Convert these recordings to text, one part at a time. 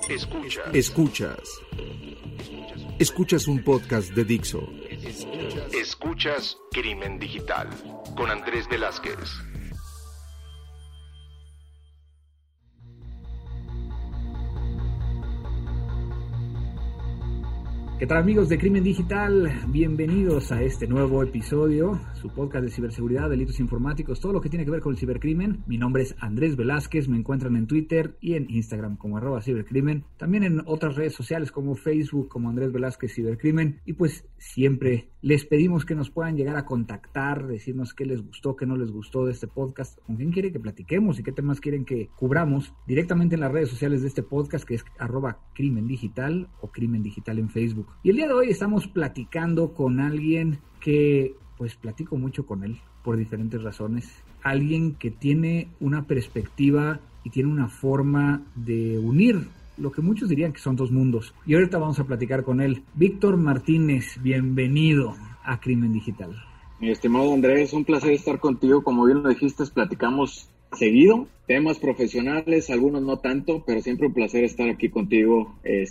Escuchas un podcast de Dixo. Escuchas Crimen Digital con Andrés Velázquez. ¿Qué tal, amigos de Crimen Digital? Bienvenidos a este nuevo episodio, su podcast de ciberseguridad, delitos informáticos, todo lo que tiene que ver con el cibercrimen. Mi nombre es Andrés Velázquez, me encuentran en Twitter y en Instagram como @cibercrimen, también en otras redes sociales como Facebook como Andrés Velázquez Cibercrimen, y pues siempre les pedimos que nos puedan llegar a contactar, decirnos qué les gustó, qué no les gustó de este podcast, con quién quieren que platiquemos y qué temas quieren que cubramos directamente en las redes sociales de este podcast, que es @crimen digital o Crimen Digital en Facebook. Y el día de hoy estamos platicando con alguien que, pues platico mucho con él por diferentes razones. Alguien que tiene una perspectiva y tiene una forma de unir lo que muchos dirían que son dos mundos. Y ahorita vamos a platicar con él. Víctor Martínez, bienvenido a Crimen Digital. Mi estimado Andrés, un placer estar contigo. Como bien lo dijiste, platicamos seguido, temas profesionales, algunos no tanto, pero siempre un placer estar aquí contigo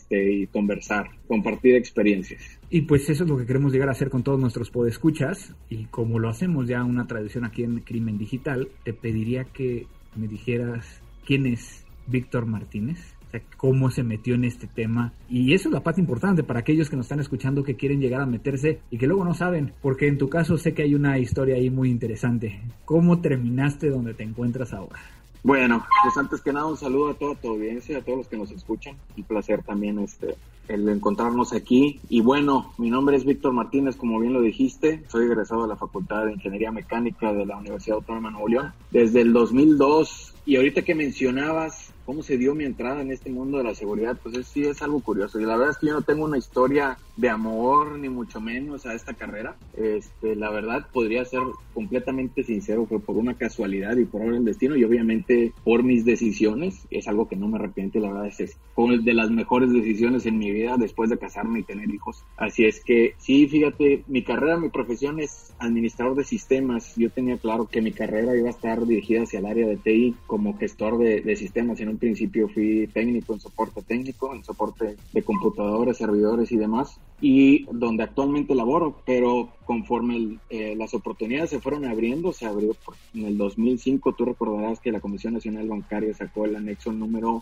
y conversar, compartir experiencias. Y pues eso es lo que queremos llegar a hacer con todos nuestros podescuchas, y como lo hacemos ya una tradición aquí en Crimen Digital, te pediría que me dijeras quién es Víctor Martínez, o sea, cómo se metió en este tema, y eso es la parte importante para aquellos que nos están escuchando que quieren llegar a meterse y que luego no saben, porque en tu caso sé que hay una historia ahí muy interesante. ¿Cómo terminaste donde te encuentras ahora? Bueno, pues antes que nada un saludo a toda tu audiencia, a todos los que nos escuchan. Un placer también el encontrarnos aquí. Y bueno, mi nombre es Víctor Martínez, como bien lo dijiste. Soy egresado de la Facultad de Ingeniería Mecánica de la Universidad Autónoma de Nuevo León desde el 2002. Y ahorita que mencionabas cómo se dio mi entrada en este mundo de la seguridad, pues sí es algo curioso. Y la verdad es que yo no tengo una historia de amor, ni mucho menos a esta carrera. La verdad, podría ser completamente sincero, fue por una casualidad y por obra del destino, y obviamente por mis decisiones. Es algo que no me arrepiento, la verdad es una de las mejores decisiones en mi vida después de casarme y tener hijos. Así es que sí, fíjate, mi carrera, mi profesión es administrador de sistemas. Yo tenía claro que mi carrera iba a estar dirigida hacia el área de TI como gestor de sistemas. En un principio fui técnico en soporte técnico, en soporte de computadores, servidores y demás, y donde actualmente laboro, pero conforme las oportunidades se fueron abriendo, se abrió en el 2005, tú recordarás que la Comisión Nacional Bancaria sacó el anexo número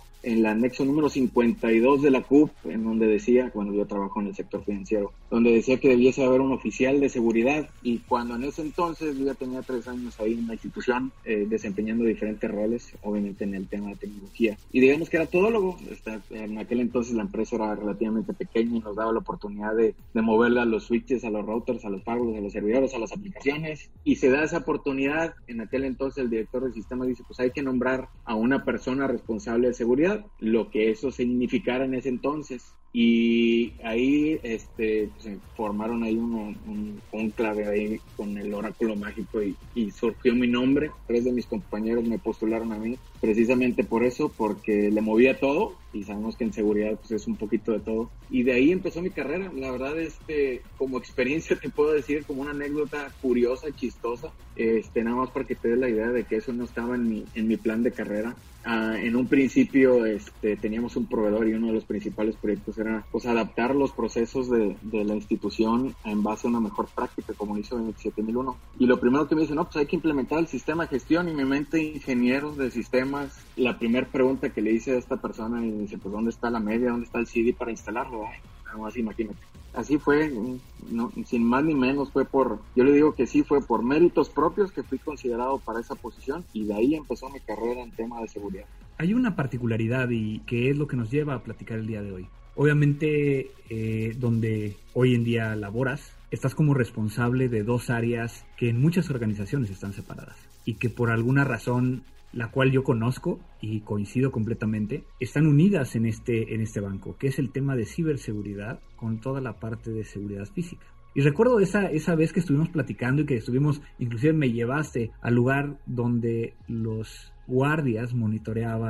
52 de la CUP, en donde decía, bueno, yo trabajo en el sector financiero, donde decía que debiese haber un oficial de seguridad, y cuando en ese entonces yo ya tenía 3 años ahí en la institución, desempeñando diferentes roles, obviamente en el tema de tecnología, y digamos que era todólogo. En aquel entonces la empresa era relativamente pequeña y nos daba la oportunidad de moverle a los switches, a los routers, a los firewalls, a los servidores, a las aplicaciones, y se da esa oportunidad. En aquel entonces el director del sistema dice, pues hay que nombrar a una persona responsable de seguridad, lo que eso significara en ese entonces. Y ahí se formaron ahí un cónclave ahí con el oráculo mágico y surgió mi nombre. 3 de mis compañeros me postularon a mí precisamente por eso, porque le movía todo, y sabemos que en seguridad pues es un poquito de todo. Y de ahí empezó mi carrera. La verdad, como experiencia te puedo decir, como una anécdota curiosa, chistosa, nada más para que te des la idea de que eso no estaba en mi plan de carrera. En un principio teníamos un proveedor, y uno de los principales proyectos era pues adaptar los procesos de la institución en base a una mejor práctica, como hizo en el 27001. Y lo primero que me dice, no, pues hay que implementar el sistema de gestión. Y mi mente, ingeniero de sistemas, la primera pregunta que le hice a esta persona, y me dice, pues ¿dónde está la media? ¿Dónde está el CD para instalarlo? Nada más imagínate. Así fue, no, sin más ni menos, yo le digo que sí, fue por méritos propios que fui considerado para esa posición, y de ahí empezó mi carrera en tema de seguridad. Hay una particularidad, y que es lo que nos lleva a platicar el día de hoy. Obviamente, donde hoy en día laboras, estás como responsable de 2 áreas que en muchas organizaciones están separadas, y que por alguna razón, la cual yo conozco y coincido completamente, están unidas en este banco, que es el tema de ciberseguridad con toda la parte de seguridad física. Y recuerdo esa vez que estuvimos platicando y que inclusive me llevaste al lugar donde los guardias monitoreaban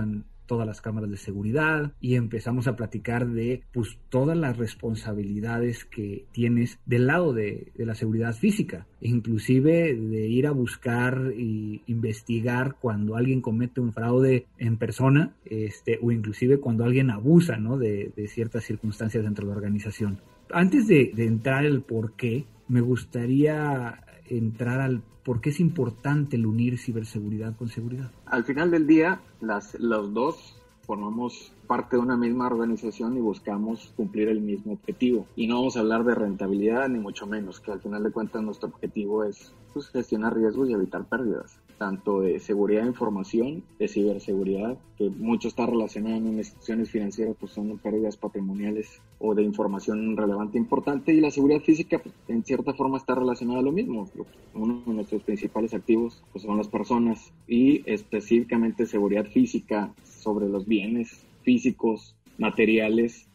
todas las cámaras de seguridad y empezamos a platicar de pues todas las responsabilidades que tienes del lado de la seguridad física, inclusive de ir a buscar e investigar cuando alguien comete un fraude en persona, o inclusive cuando alguien abusa, ¿no?, de ciertas circunstancias dentro de la organización. Antes de entrar al por qué, me gustaría entrar al por qué es importante el unir ciberseguridad con seguridad. Al final del día, los dos formamos parte de una misma organización y buscamos cumplir el mismo objetivo. Y no vamos a hablar de rentabilidad ni mucho menos, que al final de cuentas nuestro objetivo es gestionar riesgos y evitar pérdidas, tanto de seguridad de información, de ciberseguridad, que mucho está relacionado en instituciones financieras, pues son pérdidas patrimoniales o de información relevante importante, y la seguridad física pues, en cierta forma está relacionada a lo mismo. Uno de nuestros principales activos pues, son las personas, y específicamente seguridad física sobre los bienes físicos, materiales,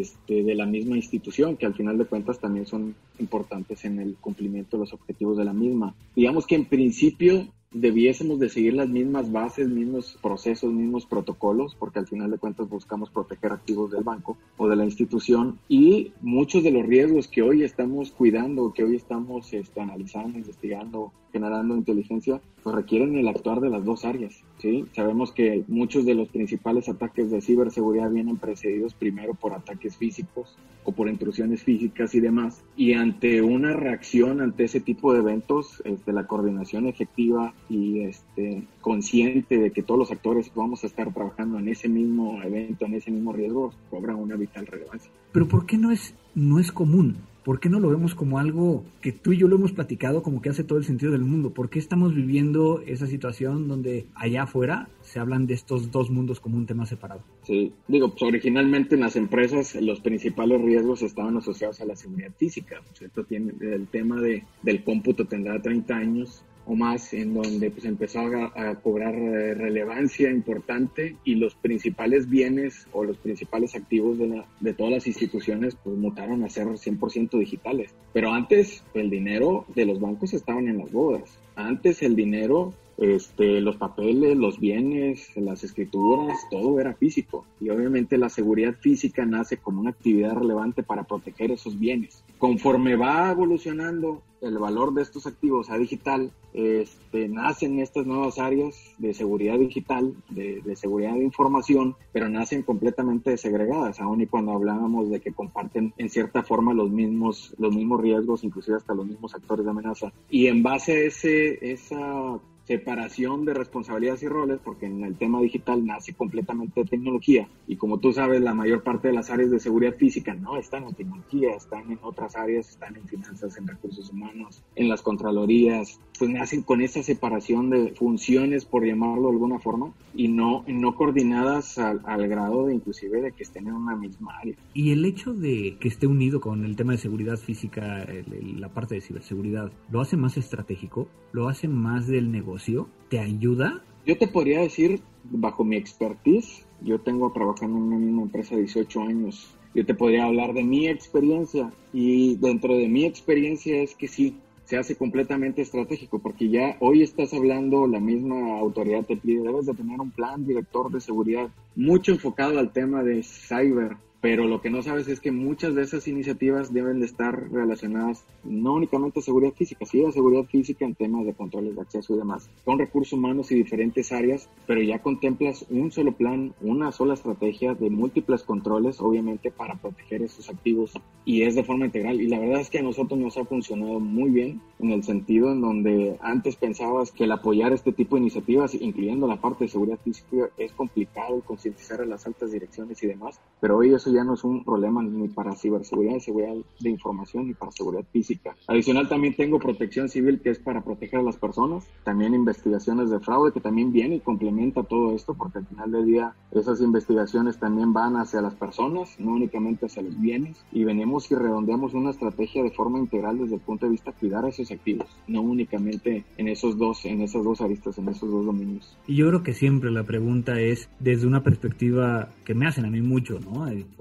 de la misma institución, que al final de cuentas también son importantes en el cumplimiento de los objetivos de la misma. Digamos que en principio debiésemos de seguir las mismas bases, mismos procesos, mismos protocolos, porque al final de cuentas buscamos proteger activos del banco o de la institución, y muchos de los riesgos que hoy estamos cuidando, que hoy estamos analizando, investigando, generando inteligencia, pues requieren el actuar de las dos áreas, ¿sí? Sabemos que muchos de los principales ataques de ciberseguridad vienen precedidos primero por ataques físicos o por intrusiones físicas y demás, y ante una reacción ante ese tipo de eventos, la coordinación efectiva y consciente de que todos los actores vamos a estar trabajando en ese mismo evento, en ese mismo riesgo, cobra una vital relevancia. Pero ¿por qué no es común? ¿Por qué no lo vemos como algo que tú y yo lo hemos platicado como que hace todo el sentido del mundo? ¿Por qué estamos viviendo esa situación donde allá afuera se hablan de estos dos mundos como un tema separado? Sí, pues originalmente en las empresas los principales riesgos estaban asociados a la seguridad física. Esto tiene el tema del cómputo tendrá 30 años o más, en donde pues empezó a cobrar relevancia importante, y los principales bienes o los principales activos de todas las instituciones pues mutaron a ser 100% digitales. Pero antes el dinero de los bancos estaban en las bodas. Antes el dinero, los papeles, los bienes, las escrituras, todo era físico, y obviamente la seguridad física nace como una actividad relevante para proteger esos bienes. Conforme va evolucionando el valor de estos activos a digital, nacen estas nuevas áreas de seguridad digital, de seguridad de información, pero nacen completamente segregadas, aun y cuando hablábamos de que comparten en cierta forma los mismos riesgos, inclusive hasta los mismos actores de amenaza. Y en base a esa separación de responsabilidades y roles, porque en el tema digital nace completamente de tecnología, y como tú sabes, la mayor parte de las áreas de seguridad física no están en tecnología, están en otras áreas, están en finanzas, en recursos humanos, en las contralorías, pues nacen con esa separación de funciones, por llamarlo de alguna forma, y no coordinadas al grado de inclusive de que estén en una misma área. Y el hecho de que esté unido con el tema de seguridad física, la parte de ciberseguridad, ¿lo hace más estratégico? ¿Lo hace más del negocio? ¿Te ayuda? Yo te podría decir, bajo mi expertise, yo tengo trabajando en una misma empresa 18 años, yo te podría hablar de mi experiencia, y dentro de mi experiencia es que sí, se hace completamente estratégico, porque ya hoy estás hablando, la misma autoridad te pide, debes de tener un plan director de seguridad mucho enfocado al tema de cyber, pero lo que no sabes es que muchas de esas iniciativas deben de estar relacionadas no únicamente a seguridad física, sí a seguridad física en temas de controles de acceso y demás, con recursos humanos y diferentes áreas, pero ya contemplas un solo plan, una sola estrategia de múltiples controles, obviamente para proteger esos activos, y es de forma integral. Y la verdad es que a nosotros nos ha funcionado muy bien, en el sentido en donde antes pensabas que el apoyar este tipo de iniciativas, incluyendo la parte de seguridad física, es complicado concientizar a las altas direcciones y demás, pero hoy eso ya no es un problema ni para ciberseguridad, seguridad de información, ni para seguridad física. Adicional, también tengo protección civil, que es para proteger a las personas, también investigaciones de fraude, que también viene y complementa todo esto, porque al final del día esas investigaciones también van hacia las personas, no únicamente hacia los bienes, y venimos y redondeamos una estrategia de forma integral desde el punto de vista de cuidar a esos activos, no únicamente en esas dos aristas, en esos dos dominios. Y yo creo que siempre la pregunta es desde una perspectiva que me hacen a mí mucho, ¿no?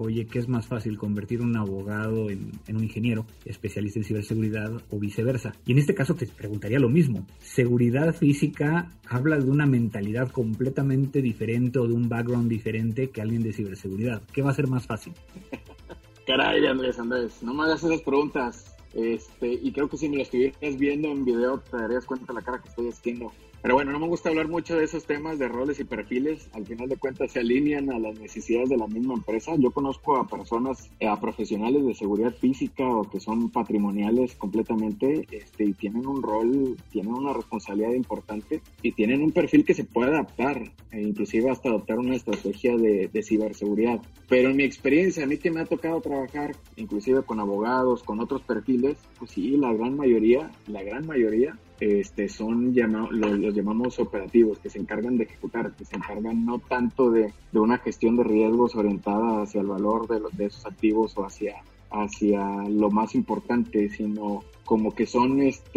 oye, ¿qué es más fácil, convertir un abogado en un ingeniero especialista en ciberseguridad o viceversa? Y en este caso te preguntaría lo mismo. Seguridad física habla de una mentalidad completamente diferente o de un background diferente que alguien de ciberseguridad. ¿Qué va a ser más fácil? Caray, Andrés, no me hagas esas preguntas. Y creo que si me lo estuvieras viendo en video te darías cuenta de la cara que estoy haciendo. Pero bueno, no me gusta hablar mucho de esos temas de roles y perfiles. Al final de cuentas se alinean a las necesidades de la misma empresa. Yo conozco a personas, a profesionales de seguridad física o que son patrimoniales completamente, y tienen un rol, tienen una responsabilidad importante y tienen un perfil que se puede adaptar, e inclusive hasta adoptar una estrategia de ciberseguridad. Pero en mi experiencia, a mí que me ha tocado trabajar inclusive con abogados, con otros perfiles, pues sí, la gran mayoría son los llamamos operativos, que se encargan de ejecutar, que se encargan no tanto de una gestión de riesgos orientada hacia el valor de esos activos o hacia lo más importante, sino como que son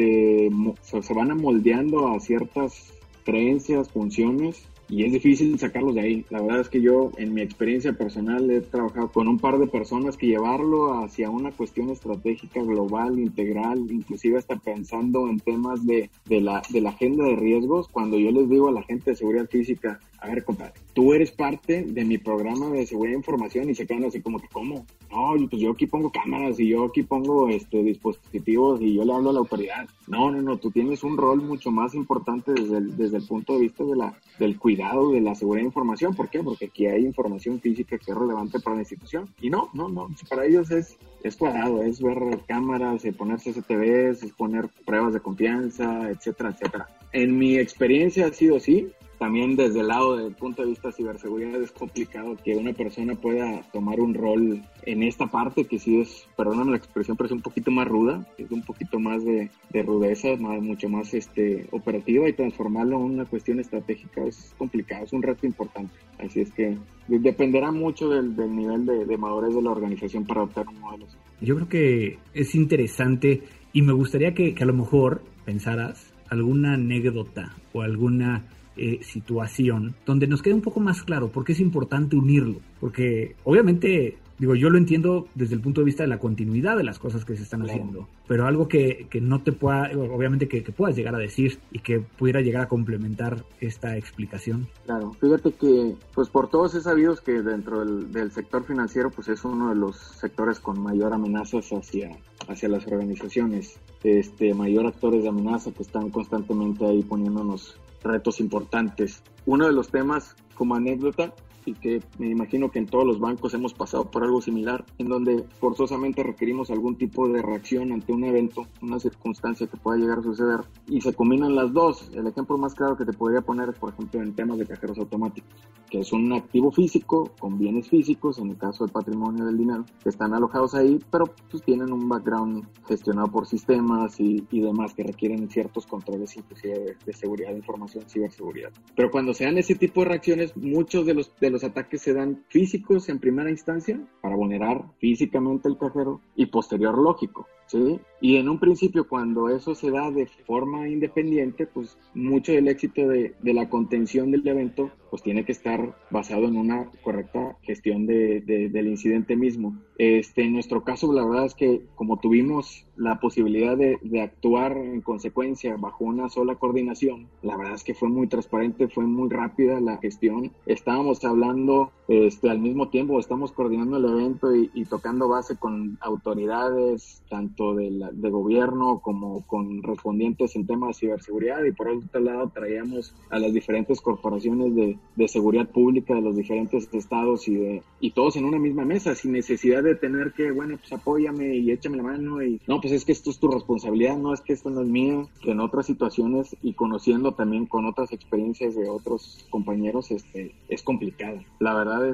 se van amoldeando a ciertas creencias, funciones, y es difícil sacarlos de ahí. La verdad es que yo, en mi experiencia personal, he trabajado con un par de personas que llevarlo hacia una cuestión estratégica global, integral, inclusive hasta pensando en temas de la agenda de riesgos. Cuando yo les digo a la gente de seguridad física, a ver, compadre, tú eres parte de mi programa de seguridad de información, y se quedan así como que, ¿cómo? No, pues yo aquí pongo cámaras y yo aquí pongo dispositivos y yo le hablo a la autoridad. No, tú tienes un rol mucho más importante desde el punto de vista del cuidado de la seguridad de información. ¿Por qué? Porque aquí hay información física que es relevante para la institución. Y no, para ellos es cuadrado, es ver cámaras, poner CCTVs, es poner pruebas de confianza, etcétera, etcétera. En mi experiencia ha sido así. También desde el lado del punto de vista de ciberseguridad es complicado que una persona pueda tomar un rol en esta parte que sí es, perdóname la expresión, pero es un poquito más ruda, es un poquito más de rudeza, mucho más operativa, y transformarlo en una cuestión estratégica es complicado, es un reto importante. Así es que dependerá mucho del nivel de madurez de la organización para adoptar un modelo así. Yo creo que es interesante y me gustaría que a lo mejor pensaras alguna anécdota o alguna situación donde nos quede un poco más claro por qué es importante unirlo, porque obviamente, yo lo entiendo desde el punto de vista de la continuidad de las cosas que se están haciendo, pero algo que no te pueda, obviamente que puedas llegar a decir y que pudiera llegar a complementar esta explicación. Claro, fíjate que pues por todos es sabido que dentro del sector financiero pues es uno de los sectores con mayor amenazas hacia las organizaciones, mayor actores de amenaza que están constantemente ahí poniéndonos retos importantes. Uno de los temas, como anécdota, y que me imagino que en todos los bancos hemos pasado por algo similar, en donde forzosamente requerimos algún tipo de reacción ante un evento, una circunstancia que pueda llegar a suceder, y se combinan las dos. El ejemplo más claro que te podría poner es, por ejemplo, en temas de cajeros automáticos, que es un activo físico con bienes físicos, en el caso del patrimonio del dinero, que están alojados ahí, pero pues tienen un background gestionado por sistemas y demás que requieren ciertos controles, inclusive de seguridad de información, ciberseguridad. Pero cuando se dan ese tipo de reacciones, muchos de los ataques se dan físicos en primera instancia para vulnerar físicamente el cajero y posterior lógico, ¿sí? Y en un principio, cuando eso se da de forma independiente, pues mucho del éxito de la contención del evento pues tiene que estar basado en una correcta gestión del incidente mismo. En nuestro caso, la verdad es que como tuvimos la posibilidad de actuar en consecuencia bajo una sola coordinación, la verdad es que fue muy transparente, fue muy rápida la gestión. Estábamos hablando al mismo tiempo, estamos coordinando el evento y tocando base con autoridades, tanto de gobierno como con respondientes en temas de ciberseguridad, y por otro lado traíamos a las diferentes corporaciones de seguridad pública de los diferentes estados y todos en una misma mesa, sin necesidad de tener que, bueno, pues apóyame y échame la mano y no, pues es que esto es tu responsabilidad, no es que esto no es mío. Que en otras situaciones y conociendo también con otras experiencias de otros compañeros, es complicado. La verdad,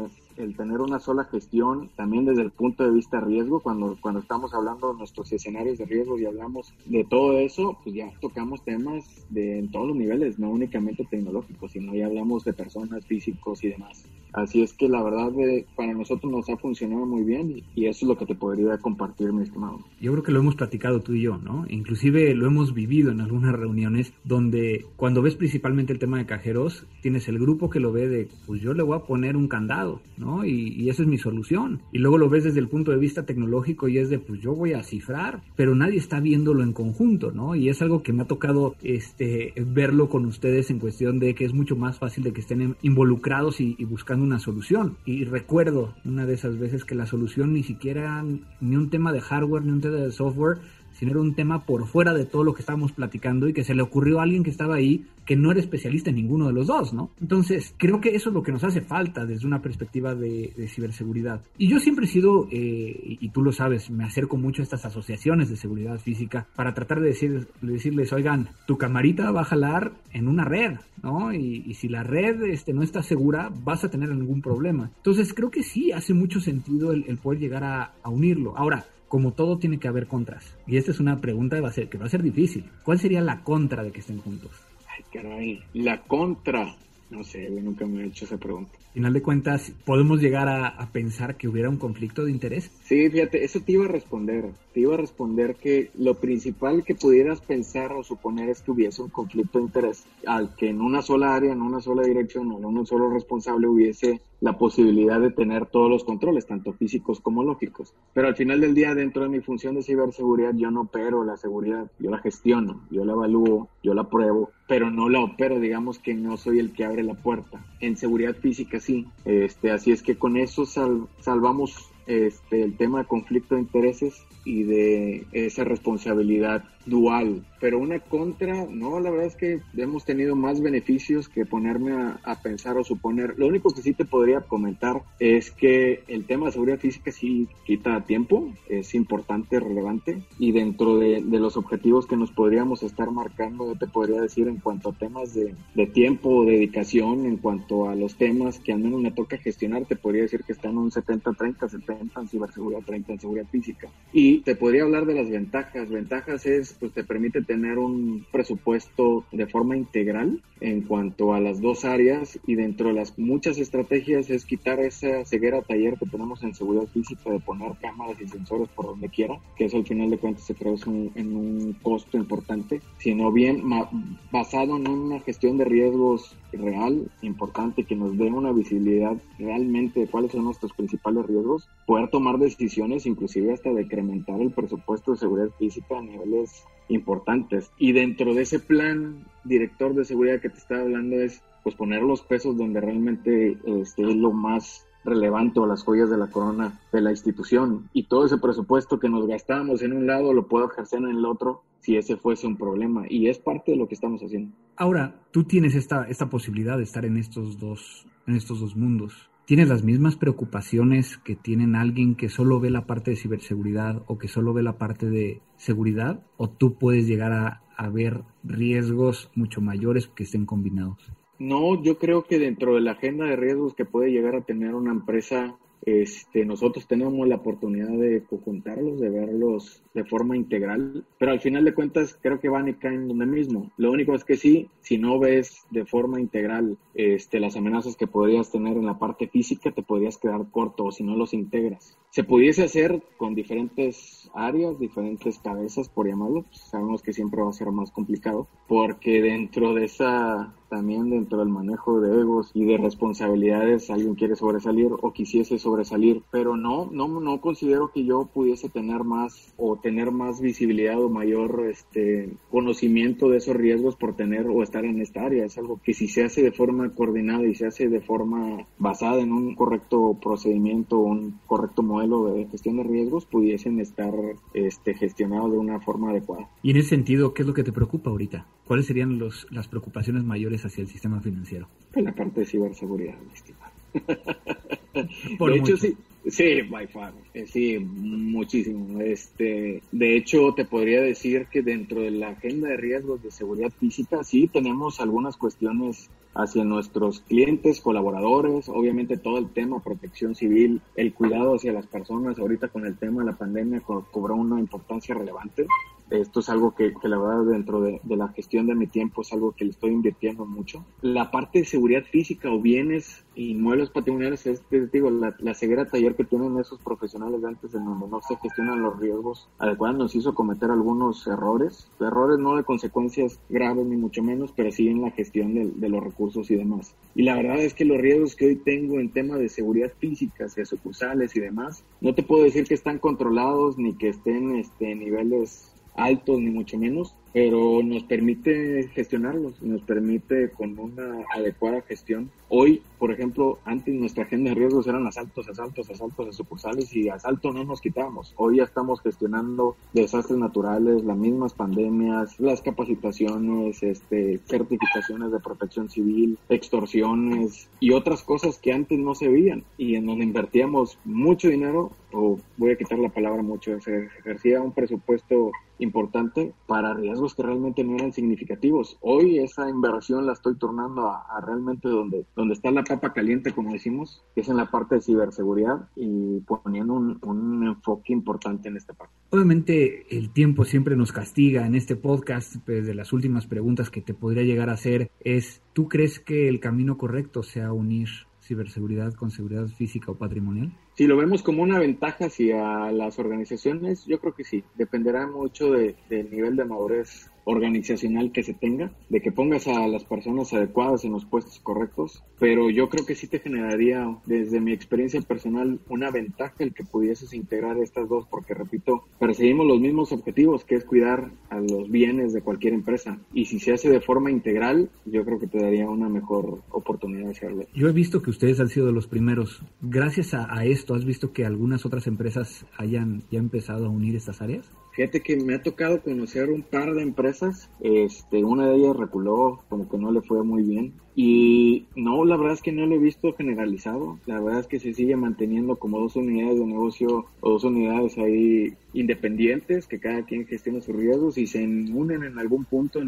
el tener una sola gestión, también desde el punto de vista de riesgo, cuando estamos hablando de nuestros escenarios de riesgo y hablamos de todo eso, pues ya tocamos temas en todos los niveles, no únicamente tecnológicos, sino ya hablamos de personas, físicos y demás. Así es que la verdad para nosotros nos ha funcionado muy bien y eso es lo que te podría compartir, mi estimado. Yo creo que lo hemos platicado tú y yo, ¿no? Inclusive lo hemos vivido en algunas reuniones donde cuando ves principalmente el tema de cajeros, tienes el grupo que lo ve de, pues yo le voy a poner un candado, ¿no? Y esa es mi solución. Y luego lo ves desde el punto de vista tecnológico y es de, pues yo voy a cifrar, pero nadie está viéndolo en conjunto, ¿no? Y es algo que me ha tocado verlo con ustedes en cuestión de que es mucho más fácil de que estén involucrados y buscando una solución. Y recuerdo una de esas veces que la solución ni siquiera era ni un tema de hardware ni un tema de software, sino era un tema por fuera de todo lo que estábamos platicando y que se le ocurrió a alguien que estaba ahí que no era especialista en ninguno de los dos, ¿no? Entonces, creo que eso es lo que nos hace falta desde una perspectiva de ciberseguridad. Y yo siempre he sido, y tú lo sabes, me acerco mucho a estas asociaciones de seguridad física para tratar de decirles, oigan, tu camarita va a jalar en una red, ¿no? Y si la red no está segura, vas a tener algún problema. Entonces, creo que sí hace mucho sentido el poder llegar a unirlo. Ahora, como todo tiene que haber contras. Y esta es una pregunta que va a ser difícil. ¿Cuál sería la contra de que estén juntos? Ay, caray. La contra. No sé, yo nunca me he hecho esa pregunta. Al final de cuentas, ¿podemos llegar a pensar que hubiera un conflicto de interés? Sí, fíjate, eso te iba a responder. Te iba a responder que lo principal que pudieras pensar o suponer es que hubiese un conflicto de interés, al que en una sola área, en una sola dirección o en un solo responsable hubiese la posibilidad de tener todos los controles, tanto físicos como lógicos. Pero al final del día, dentro de mi función de ciberseguridad, yo no opero la seguridad, yo la gestiono, yo la evalúo, yo la pruebo, pero no la opero, digamos que no soy el que abre la puerta. En seguridad física sí, así es que con eso salvamos el tema de conflicto de intereses y de esa responsabilidad dual. Pero una contra, no, la verdad es que hemos tenido más beneficios que ponerme a pensar o suponer. Lo único que sí te podría comentar es que el tema de seguridad física sí quita tiempo, es importante, relevante, y dentro de los objetivos que nos podríamos estar marcando, yo te podría decir en cuanto a temas de tiempo, dedicación, en cuanto a los temas que al menos me toca gestionar, te podría decir que están un 70-30, 70 en ciberseguridad, 30 en seguridad física. Y te podría hablar de las ventajas. Ventajas es, pues te permite tener un presupuesto de forma integral en cuanto a las dos áreas, y dentro de las muchas estrategias es quitar esa ceguera taller que tenemos en seguridad física de poner cámaras y sensores por donde quiera, que eso al final de cuentas se traduce en un costo importante, sino bien basado en una gestión de riesgos real, importante, que nos dé una visibilidad realmente de cuáles son nuestros principales riesgos, poder tomar decisiones, inclusive hasta decrementar el presupuesto de seguridad física a niveles importantes. Y dentro de ese plan director de seguridad que te estaba hablando es pues poner los pesos donde realmente es lo más relevante o las joyas de la corona de la institución, y todo ese presupuesto que nos gastamos en un lado lo puedo ejercer en el otro si ese fuese un problema, y es parte de lo que estamos haciendo. Ahora, tú tienes esta posibilidad de estar en estos dos mundos. ¿Tienes las mismas preocupaciones que tienen alguien que solo ve la parte de ciberseguridad o que solo ve la parte de seguridad? ¿O tú puedes llegar a ver riesgos mucho mayores que estén combinados? No, yo creo que dentro de la agenda de riesgos que puede llegar a tener una empresa, nosotros tenemos la oportunidad de conjuntarlos, de verlos de forma integral, pero al final de cuentas creo que van y caen donde mismo. Lo único es que sí, si no ves de forma integral las amenazas que podrías tener en la parte física, te podrías quedar corto, o si no los integras. Se pudiese hacer con diferentes áreas, diferentes cabezas, por llamarlo, pues sabemos que siempre va a ser más complicado, porque dentro de también dentro del manejo de egos y de responsabilidades, alguien quiere sobresalir o quisiese sobresalir, pero no considero que yo pudiese tener más visibilidad o mayor conocimiento de esos riesgos por tener o estar en esta área. Es algo que si se hace de forma coordinada y se hace de forma basada en un correcto procedimiento, un correcto modelo de gestión de riesgos, pudiesen estar gestionados de una forma adecuada. Y en ese sentido, ¿qué es lo que te preocupa ahorita? ¿Cuáles serían las preocupaciones mayores hacia el sistema financiero? En la parte de ciberseguridad, mi estimado. Por de hecho, mucho. Sí, by far, sí, muchísimo. De hecho, te podría decir que dentro de la agenda de riesgos de seguridad física, sí tenemos algunas cuestiones hacia nuestros clientes, colaboradores, obviamente todo el tema protección civil, el cuidado hacia las personas, ahorita con el tema de la pandemia cobró una importancia relevante. Esto es algo que la verdad dentro de la gestión de mi tiempo es algo que le estoy invirtiendo mucho. La parte de seguridad física o bienes inmuebles patrimoniales es, digo, la ceguera taller que tienen esos profesionales de antes, en donde no se gestionan los riesgos adecuados, nos hizo cometer algunos errores no de consecuencias graves ni mucho menos, pero sí en la gestión de los recursos y demás. Y la verdad es que los riesgos que hoy tengo en tema de seguridad física, de sucursales y demás, no te puedo decir que están controlados ni que estén en niveles altos ni mucho menos, pero nos permite gestionarlos, nos permite con una adecuada gestión. Hoy, por ejemplo, antes nuestra agenda de riesgos eran asaltos a sucursales y asalto no nos quitábamos. Hoy ya estamos gestionando desastres naturales, las mismas pandemias, las capacitaciones, certificaciones de protección civil, extorsiones y otras cosas que antes no se veían y en donde invertíamos mucho dinero, o voy a quitar la palabra mucho, se ejercía un presupuesto importante para riesgos que realmente no eran significativos. Hoy esa inversión la estoy tornando a realmente donde está la papa caliente, como decimos, que es en la parte de ciberseguridad y poniendo un enfoque importante en esta parte. Obviamente el tiempo siempre nos castiga en este podcast, pues de las últimas preguntas que te podría llegar a hacer es, ¿tú crees que el camino correcto sea unir ciberseguridad con seguridad física o patrimonial? Si lo vemos como una ventaja hacia las organizaciones, yo creo que sí. Dependerá mucho del nivel de madurez organizacional que se tenga, de que pongas a las personas adecuadas en los puestos correctos, pero yo creo que sí te generaría, desde mi experiencia personal, una ventaja el que pudieses integrar estas dos, porque repito, perseguimos los mismos objetivos, que es cuidar a los bienes de cualquier empresa, y si se hace de forma integral, yo creo que te daría una mejor oportunidad de hacerlo. Yo he visto que ustedes han sido los primeros. Gracias a esto, ¿has visto que algunas otras empresas hayan ya empezado a unir estas áreas? Fíjate que me ha tocado conocer un par de empresas, una de ellas reculó, como que no le fue muy bien, y no, la verdad es que no lo he visto generalizado, la verdad es que se sigue manteniendo como dos unidades de negocio o dos unidades ahí independientes, que cada quien gestiona sus riesgos y se unen en algún punto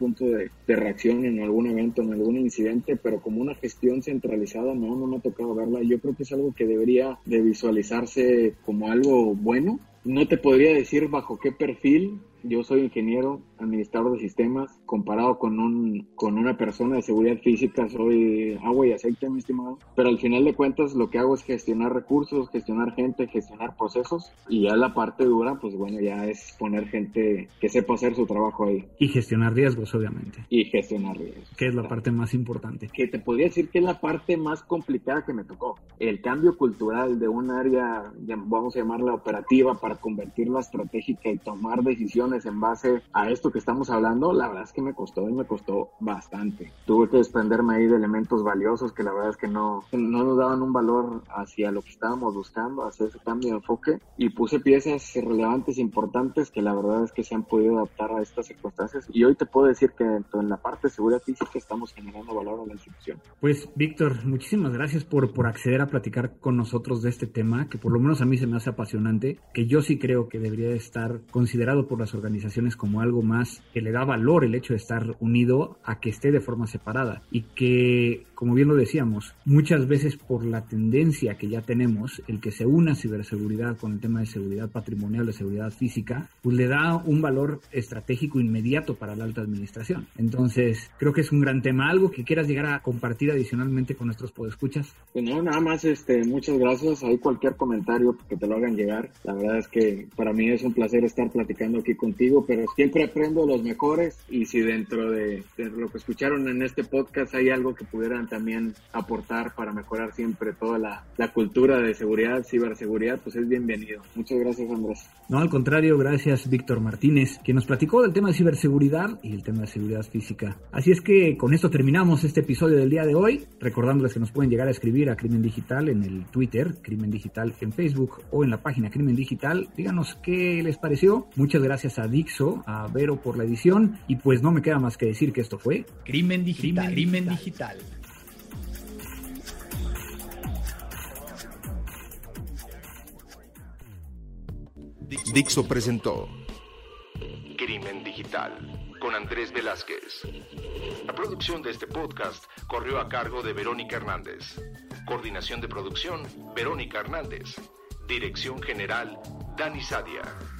de reacción, en algún evento, en algún incidente, pero como una gestión centralizada no me ha tocado verla. Yo creo que es algo que debería de visualizarse como algo bueno. No te podría decir bajo qué perfil. Yo soy ingeniero, administrador de sistemas, comparado con una persona de seguridad física, soy agua y aceite, mi estimado. Pero al final de cuentas lo que hago es gestionar recursos, gestionar gente, gestionar procesos, y ya la parte dura, pues bueno, ya es poner gente que sepa hacer su trabajo ahí. Y gestionar riesgos, obviamente. Y gestionar riesgos. Que es la parte más importante. Que te podría decir que es la parte más complicada que me tocó. El cambio cultural de un área, vamos a llamarla operativa, para convertirla estratégica y tomar decisiones en base a esto que estamos hablando, la verdad es que me costó bastante. Tuve que desprenderme ahí de elementos valiosos que la verdad es que no nos daban un valor hacia lo que estábamos buscando, hacia ese cambio de enfoque, y puse piezas relevantes, importantes, que la verdad es que se han podido adaptar a estas circunstancias, y hoy te puedo decir que en la parte de seguridad física estamos generando valor a la institución. Pues Víctor, muchísimas gracias por acceder a platicar con nosotros de este tema, que por lo menos a mí se me hace apasionante, que yo sí creo que debería estar considerado por las organizaciones como algo más que le da valor el hecho de estar unido a que esté de forma separada, y que, como bien lo decíamos, muchas veces por la tendencia que ya tenemos, el que se una ciberseguridad con el tema de seguridad patrimonial, de seguridad física, pues le da un valor estratégico inmediato para la alta administración. Entonces, creo que es un gran tema. ¿Algo que quieras llegar a compartir adicionalmente con nuestros podescuchas? Pues no, nada más, muchas gracias. Ahí cualquier comentario que te lo hagan llegar. La verdad es que para mí es un placer estar platicando aquí contigo, pero siempre aprendo los mejores, y si dentro de lo que escucharon en este podcast hay algo que pudieran también aportar para mejorar siempre toda la cultura de seguridad, ciberseguridad, pues es bienvenido. Muchas gracias, Andrés. No, al contrario, gracias Víctor Martínez, que nos platicó del tema de ciberseguridad y el tema de seguridad física. Así es que con esto terminamos este episodio del día de hoy, recordándoles que nos pueden llegar a escribir a Crimen Digital en el Twitter, Crimen Digital en Facebook o en la página Crimen Digital. Díganos qué les pareció. Muchas gracias a Dixo, a Vero por la edición, y pues no me queda más que decir que esto fue Crimen Digital. Crimen Digital. Dixo presentó Crimen Digital con Andrés Velázquez. La producción de este podcast corrió a cargo de Verónica Hernández. Coordinación de producción, Verónica Hernández. Dirección general, Dani Sadia.